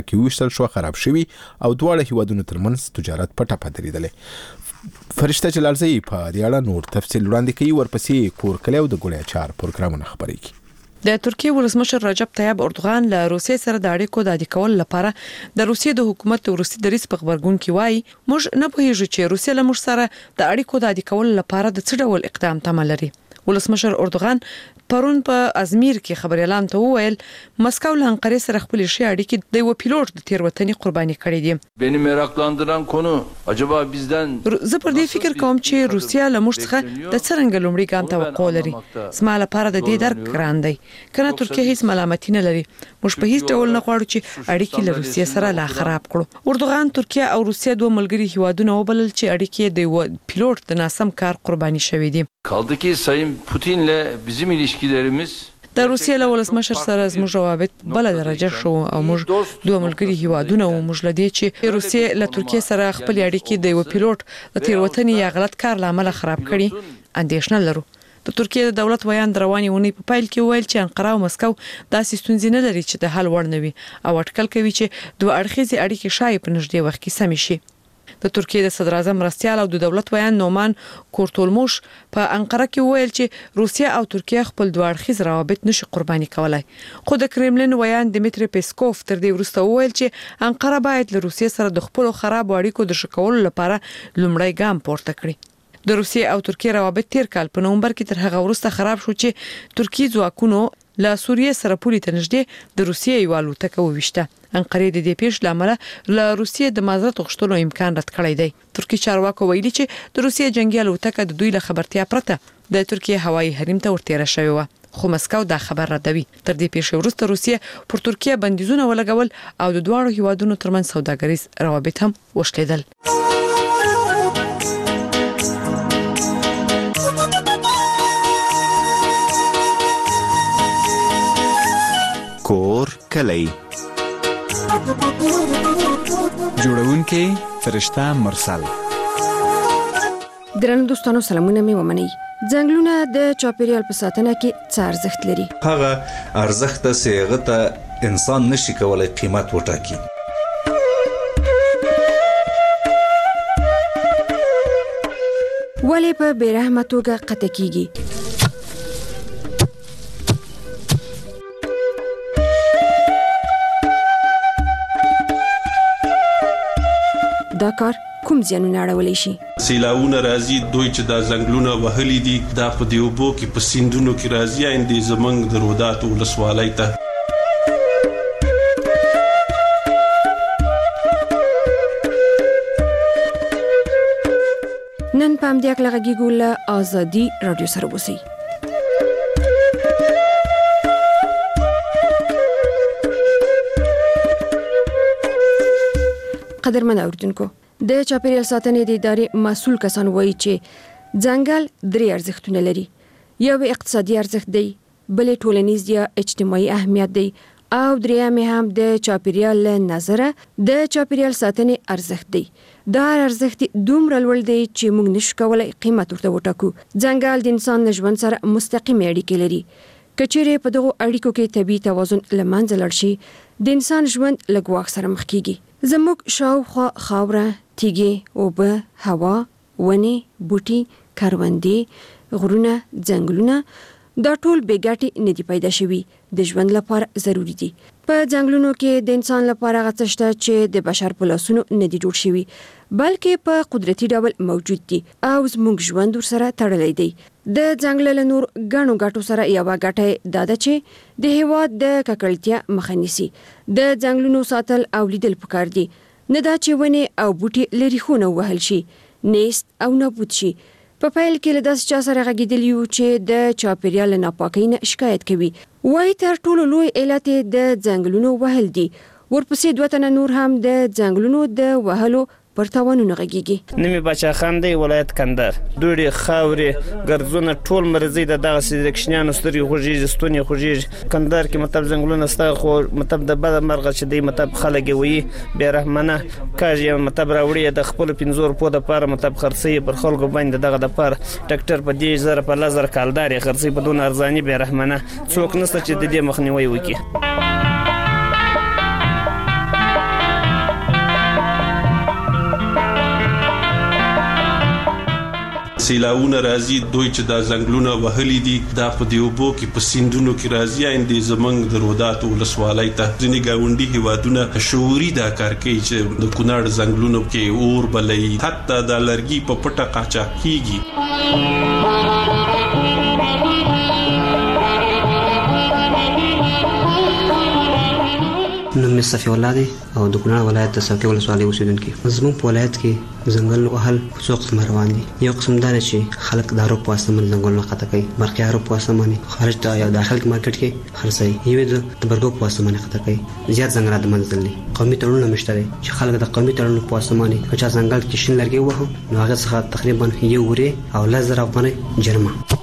کې وشتل شو خراب شوی او دواړه هیوادونو ترمنځ تجارت په ټپه درېدلې. فرشته جلالزئی په دې اړه نور تفصیل وړاندې کوي. ورپسې کور کلی او د ګوړې اچار پروګرامونه خبرې کوي. د ترکیه ولسمشر رجب طیب اردوغان له روسیې سره د اړیکو د عادي کولو لپاره د روسیې د حکومت وروستي دریځ په خبرګون کې وایي موږ نه پوهیږو چې روسیه له موږ سره د اړیکو د عادي کولو لپاره د څه ډول اقدام تمه لري. ولسمشر اردوغان پرون په ازمیر کې خبريالان ته وویل مسکو له انقرې سره خپل شي اړیکې د یو پیلوټ د تیروتنې قرباني کړې دي. beni meraklandıran konu acaba bizden زه پر دې فکر کوم چې روسیا له موږ څخه د څرنګه لومړي ګام توقع لري. زما لپاره د دې درک ګران دی. کنه ترکیه هیڅ ملامتي نه لري. موږ په هیڅ ډول نه غواړو چې اړیکې له روسیا سره لا خراب کړو. اردوغان ترکیه او روسیا دوه ملګري هیوادونه وبلل چې اړیکې د یو پیلوټ د ناسم کار قرباني شوې دي. kaldı ki Sayın Putin'le bizim ilişkilerimiz د روسیې له ولسمشر سره زموږ روابط بل درجه شو او موږ دوه ملګري هیوادونه او موږ لدی چې روسیې له ترکیه سره خپل اړیکې د یو پیلوټ د تیروتنې یا غلط کار لامل خراب کړي اندېښنه لرو. د ترکیه د دولت ویان رواني ونی په پایل کې ویل چې انقره او مسکو داسې ستونزې نه لري چې د حل وړ نه وي او اټکل کوي چې دوه اړخیزې اړیکې شاید په نږدې وخت کې سم شي. د ترکیه د صدر اعظم مرستيال او د دولت ویان نومان کورتولموش په انقره کې ویل چې روسیه او ترکیه خپل دوه اړخیز روابط نشي قرباني کولای. خو د کرملین ویان دمیتری پیسکوف تر دې وروسته ویل چې انقره باید له روسیې سره د خپل خراب اړیکو د شکولو لپاره لومړی ګام پورته کړي. د روسیې او ترکیه روابط تیر کال په نومبر کې تر هغه وروسته خراب شو چې ترکیه ځواکونو له سوریې سره پولې ته نږدې د روسیې یو الوتکه وویشته. انقره د دې پیښې لامل له روسیې د معذرت غوښتلو امکان رد کړی دی. ترکیه چارواکو ویلي چې د روسیې جنگي الوتکه د دوی له خبرتیا پرته د ترکیه هوایي حریم ته ورتېره شوې و. خو مسکو دا خبر ردوي. تر دې پیښې وروسته روسیې پر ترکیه بندیزونه ولګول او د دواړو هیوادونو ترمنځ سوداګریز روابط هم وشلیدل. کور کلی جوړونکي فرشته مرسل. درنو دوستانو سلامونه مې ومنئ. ځنګلونه د چاپیریال په ساتنه کې څه ارزښت لري؟ هغه ارزښت چې هغه ته انسان نشي کولای قیمت وټاکي. ولې په بیرحمه توګه قطع کیږي؟ دا کار کوم زیانونه اړولی شي؟ سیلاونه راځي، دوی چې دا ځنګلونه وهلي دي دا په دې اوبو کې په سیندونو کې راځي، اندې زمونږ د روداتو ولسوالۍ ته. نن په همدې هکله غږیږو له ازادي راډیو سره اوسئ. قدرمن اوریدونکو، د چاپیریال ساتنې د ادارې مسؤل کسان وایي چې ځنګل درې ارزښتونه لري. یو اقتصادي ارزښت دی، بل ټولنیز یا اجتماعي اهمیت دی او دریم هم د چاپیریال له نظره د چاپیریال ساتنې ارزښت دی. دا ارزښت دومره لوړ دی چې موږ نشو کولای قیمت ورته وټاکو. ځنګل د انسان له ژوند سره مستقیم اړیکې لري. که چیرې په دغو اړیکو کې طبیعي توازن له منځه لاړ شي، د انسان ژوند له ګواښ سره مخ کیږي. زموږ شاوخوا خاوره، تیږې، اوبه، هوا، ونې، بوټي، کروندې، غرونه، ځنګلونه دا ټول بې ګټې نه دي پیدا شوي، د ژوند لپاره ضروري دي. په ځنګلونو کې د انسان لپاره هغه څه شته چې د بشر په لاسونو نه دي جوړ شوي، بلکې په قدرتي ډول موجود دي او زموږ ژوند ورسره تړلی دی. د ځنګل له نور ګڼو ګټو سره یوه ګټه دا ده چې د هېواد د ککړتیا مخه نیسي. د ځنګلونو ساتل او لیدل پکار دي، نه دا چې ونې او بوټي له ریښو نه ووهل شي، نیست او نابود شي. په پیل کې له داسې چا سره غږېدلي یو چې د چاپیریال له ناپاکۍ نه شکایت کوي. وایي تر ټولو لوی علت یې د ځنګلونو وهل دي. ورپسې 2 تنه نور هم د ځنګلونو د وهلو پر تاوانونه غږیږي. نمی بچا خان دی، ولایت کندهار. دوړي خاورې ګرځونه ټول مرزي د دغه سلیکشنانو ستري خوږي ستونی خوږي. کندهار کې مطلب ځنګلونه ستغه خو مطلب د بد مرغه چې دی مطلب خلک وي به رحمنه کاږي مطلب راوړي د خپل 500 په د پاره مطلب خرڅي پر خلکو باندې دغه د پاره ډاکټر په دې زره په لزر کالداري خرڅي په دون ارزاني به رحمنه څوک نشته چې د دې مخنیوي وکړي. سیلاونه راځي دوی چې دا ځنګلونه وهلي دي دا په دې اوبو کې په سیندونو کې راځي اندې زمنګ د روداتو ولسوالۍ ته ځینې ګاونډي هیوادونه شعوري دا کار کوي چې د کونړ ځنګلونو کې اور بلې حتی د لرګي په پټه قاچاق کیږي. نوم مې صفي الله دی او د کونړ ولایت د څوکۍ ولسوالۍ اوسیدونکی. زموږ په ولایت کې ځنګل وهل په څو قسم روان دي. یو قسم دا چې خلک د اروپ واسطه من ځنګلونه قطع کوي، برقي اروپ واسطه باندې خارج ته یا داخل کې مارکیټ کې خرڅوي، یو د تبرګو په واسطه باندې قطع کوي. زیات ځنګلات د منځل دي. قومي تړونونه مشته دي چې خلک د قومي تړونونو په واسطه باندې چې ځنګل کې شین لرګي وهو نو هغه څخه تقریبا 1 ورې او 1000 افغانۍ جرمه.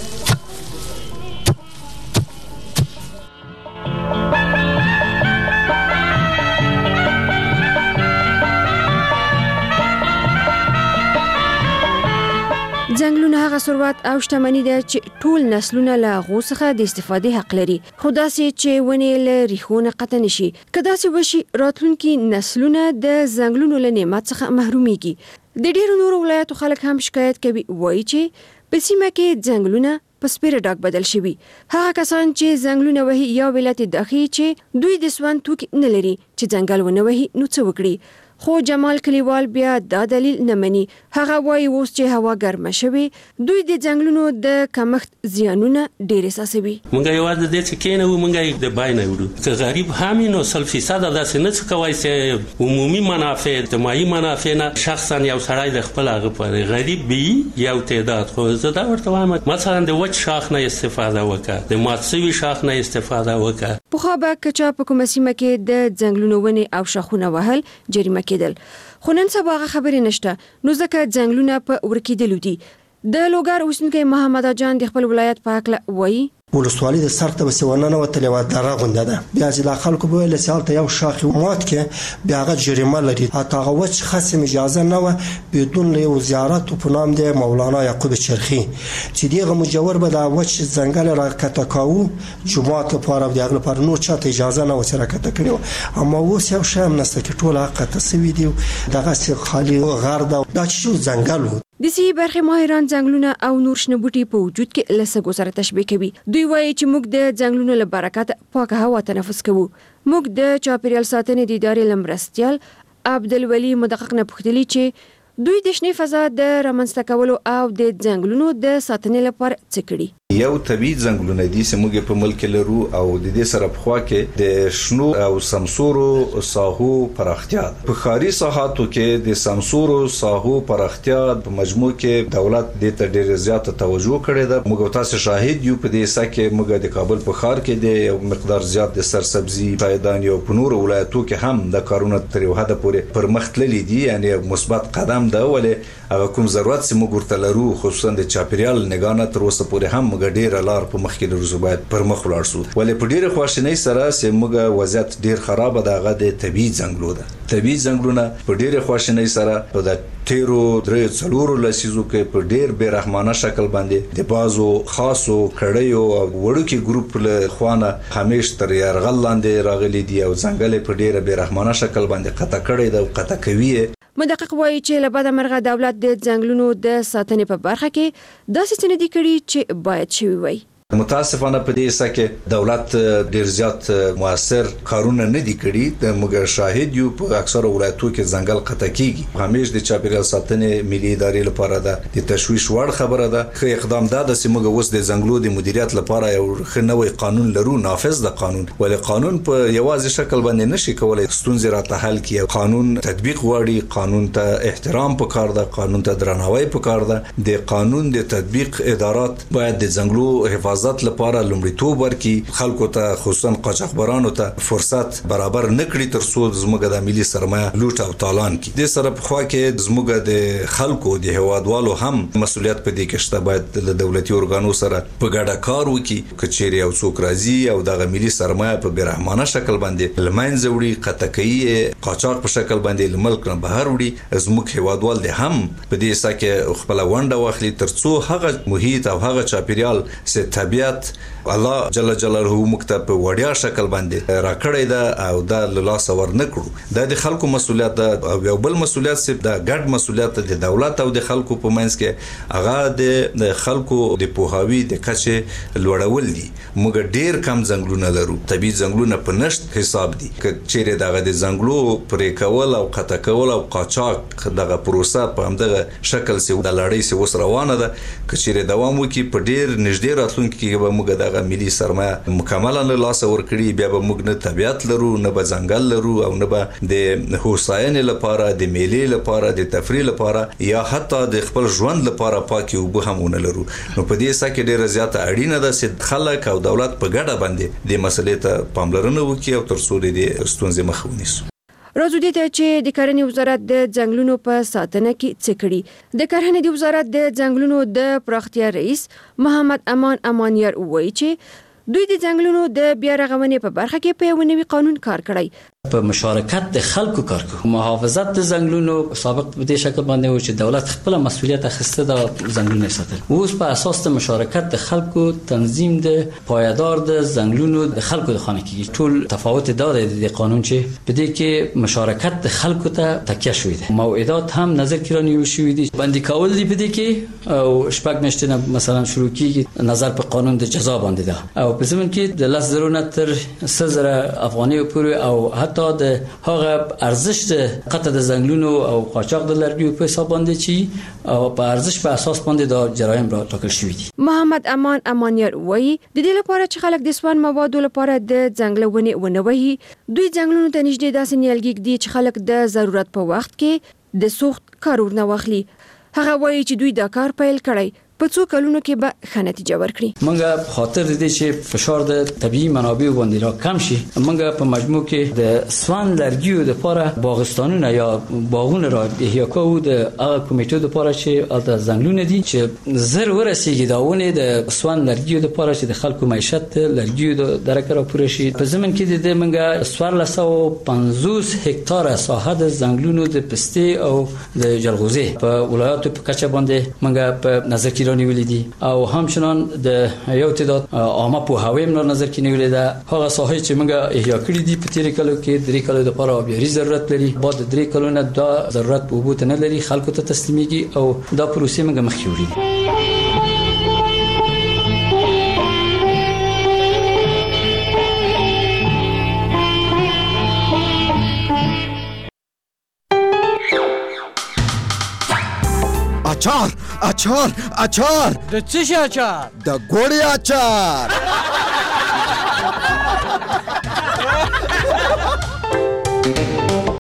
ځنګلونه هغه ثروت او شتمني ده چې ټول نسلونه له هغو څخه د استفادې حق لري، خو داسې چې ونې له ریښو نه قطع نشي. که داسې وشي راتلونکي نسلونه د ځنګلونو له نعمت څخه محرومیږي. د ډیرو نورو ولایتو خلک هم شکایت کوي، وایي چې په سیمه کې ځنګلونه په سپیره ډاک بدل شوي. هغه کسان چې ځنګلونه وهي یا ولایت داخلي چې دوی د سون توکي نه لري چې ځنګل ونه وهي نو څه وکړي. خو جمال کلیوال بیا دا دلیل نه مني. هغه وایي اوس چې هوا ګرمه شوي دوی د ځنګلونو د کمښت زیانونه ډېر احساسوي. مونږ یوازې د څه کېنه مونږ د بای نه وړو که غریب هم نو 100% داسې نه څه کوي چې عمومي منافع اجتماعي منافع نه شخصا یو سړی د خپل هغه پر غریب بي یو تعداد خو زه دا ورته وایم مثلا د وچ شاخ نه استفاده وکړه، د ماتسوي شاخ نه استفاده وکړه. په خو به کچا په کومه سیمه کې د ځنګلونو ونې او شاخونه وهل جریمه کېدل، خو نن سبا هغه خبرې نشته نو ځکه ځنګلونه په ورکېدلو دي. د لوګر اوسیدونکی محمد جان د خپل ولایت په اړه وایي ولسوالۍ د سر ته بسونه وتلې و دره غونډه ده بیا چې د خلکو په لسال ته یو شاخ مات کې بیا هغه جریمه لري. حتی هغه وچ خصم اجازه نه و بدون له وزارت په نام د مولانا یعقوب چرخی چې دیغه مجور به د وچ ځنګل راکته کاو جمعات لپاره د هغه لپاره نو چاته اجازه نه و چې راکته کړو. اما اوس یو شام نسته کې ټول حق تسوي دی دغه څه خالي غرده دا چې ځنګل د سی برخه ماهران ځنګلونه او نور شنه بوټي په وجود کې لسګو سره تشبیه کوي. دوی وایي چې موږ د ځنګلونو له برکت پاکه هوا تنفس کوو. موږ د چاپیریال ساتنې د ادارې لمرستیال عبدالولي مدقق نه پوښتلي چې دوی د شنې فضا د رامنځته کولو او د ځنګلونو د ساتنې لپاره څه کړي. یو طبيعي ځنګلونه دي چې موږ په ملک لرو او د دې سره په خوا کې د شنو او سمسورو ساحو پراختیا په ښاري ساحاتو کې د سمسورو ساحو پراختیا په مجموع کې دولت د ته ډېر زیات توجه کړی ده. موږ تاسو شاهد یو په دې سکه موږ د کابل په ښار کې د یو مقدار زیات د سرسبزي پایدان یو په نور ولایتو کې هم د کارونه تر یو حد پورې پرمختللي دي، یعنی مثبت قدم ده. ولې هغه کوم ضرورت چې موږ ورته لرو خصوصا د چاپیریال نگانه تر اوسه پورې هم ډیر لار په مخ کې لرو باید پر مخ ولاړ شو. ولې په ډیره خواشنۍ سره چې موږ وضعیت ډیر خراب ده هغه د طبيعي ځنګلو ده. طبيعي ځنګلونه په ډیره خواشنۍ سره په د تیرو درې څلورو لسیزو کې په ډیر بیرحمانه شکل باندې د بازو خاصو کړیو او وړوکی ګروپ له خوانه همیش تر يرغل لاندې راغلي دي او ځنګل په ډیره بیرحمانه شکل باندې قطع کړی ده او قطع کوي. مدقق وایي چې له بده مرغه دولت د ځنګلونو د ساتنې په برخه کې داسې څه نه دي کړي چې باید شوي وي. متاسفانه په دې سکه دولت ډیر زیات موثر کارونه نه دي کړي. د موږ شاهد یو په اکثر ولایتو کې ځنګل قطع کیږي. همیش د چاپیریال ساتنې ملي ادارې لپاره ده د تشویش وړ خبره ده. خو اقدام ده چې موږ اوس د ځنګلو د مدیریت لپاره یو نوې قانون لرو، نافذ د قانون. ولې قانون په یوازې شکل باندې نشي کولای ستونزې راته حل کړي. قانون تطبیق غواړي، قانون ته احترام پکار ده، قانون ته درناوی پکار ده. د قانون د تطبیق ادارات باید د ځنګلو حفاظت لپاره لومړیتوب ورکړي، خلکو ته خصوصا قاچاقبرانو ته فرصت برابر نکړي تر څو زموږ د ملي سرمایه لوټ او تالان کړي. د سره په خوا کې زموږ د خلکو د هوادوالو هم مسولیت په دې کې شته. باید د دولتي ارګانو سره په ګډه کار وکړي. کچېری او څوک راځي او د ملي سرمایه په بیرحمانه شکل باندې لمنځه وړي، قطع کوي، قاچاق په شکل باندې لملک نه بهر وړي. زموږ هوادوال د هم په دې سکه خپل ونډه واخلي تر څو هغه محیط او هغه چاپیریال چې طبيعت الله جل جلاله مکتب په وړیا شکل باندې راکړی دا او دا لاس ور نکړو دا د خلکو مسولیت ده او یو بل مسولیت سي دا ګډ مسولیت د دولت او د خلکو په منځ کې هغه د خلکو د پوهاوی د کچې لوړول دي موږ ډیر کم ځنګلونه لرو طبيعي ځنګلونه په نشټ حساب دي چیرې دغه د ځنګلو پرې کول او قطع کول او قاچاق دغه پروسه په همدغه شکل سي د لړۍ سي وس روانه ده کچېره دوام وکي په ډیر نږدې راتلونکي کې به موږ دغه ملي سرمایه مکمله له لاس ورکړي بیا به موږ نه طبيعت لرو نه به ځنګل لرو او نه به د هوساینې لپاره د میلې لپاره د تفریح لپاره یا حتی د خپل ژوند لپاره پاکي اوبه هم ونه لرو نو په دې سکه ډیره زیاته اړینه ده چې خلک او دولت په ګډه باندې د مسلې ته پاملرنه وکړي او ترڅو د ستونزې مخه ونیسو راځو دې ته چې د کرنې وزارت د ځنګلونو په ساتنه کې څه کړي د کرنې د وزارت د ځنګلونو د پراختیا رئیس محمد امان امانیار وایي چې دوی د ځنګلونو د بیا رغونې په برخه کې په یو نوي قانون کار کړی په مشارکت د خلکو کار کوي محافظت د ځنګلونو سابق په دې شکل باندې و چې دولت خپل مسؤلیت اخیسته د ځنګلونو ساتل اوس په اساس د مشارکت د خلکو تنظیم د پایدار د ځنګلونو د خلکو د خانه کې ټول تفاوت داره د قانون چې په دې کې مشارکت د خلکو ته تکیه شوې ده موعدات هم نظر کې رانیول شوې دي باندې کول دي په دې کې او شپږ میاشتې مثلا شروع کیږي نظر په قانون د جزا باندې ده او په زمون کې د 10,000 تر 3000 افغانۍ پورې او حتی د هغه ارزش د قطع د ځنګلونو او قاچاق د لرګیو په حساب باندې چې او په ارزش په اساس باندې د جرایم را ټاکل شوی دي محمد امان امانیار وایي د دې لپاره چې خلک د سون موادو لپاره د ځنګلونې ونوي دوی ځنګلونو ته نږدې داسې نیالګي دي چې خلک د ضرورت په وخت کې د سوخت کارونه واخلي هغه وایي چې دوی دا کار پیل کړی په څو کلونو کې به ښه نتیجه ورکړي موږ خاطر دې چې فشار د طبيعي منابع باندې را کم شي موږ په مجموع کې د سوان لرګیو د لپاره باغستانونه یا باغونه را احیا کوو د هغه کمیټو د لپاره چې د ځنګلونو دي چې زر ورسیږي داونه د سوان لرګیو د لپاره چې د خلکو معیشت لرګیو د درکه را پوره شي په زمن کې د موږ 1450 هکتار ساحه د ځنګلونو د پستې او د جلغوزي په ولایاتو په کچه باندې موږ په نظر کې نیولې دي او همچنان د یو تعداد عامه په هوایم نظر کې نیولې ده هغه ساحه چې موږ احیا کړې دي په تیر کلو کې 3 کلو د لپاره بیا ضرورت لري بعد 3 کلو نه دا ضرورت په وبوت نه لري خلکو ته تسلیميږي او دا پروسه موږ مخکې وړي اچار د څه شي اچار؟ د ګوړې اچار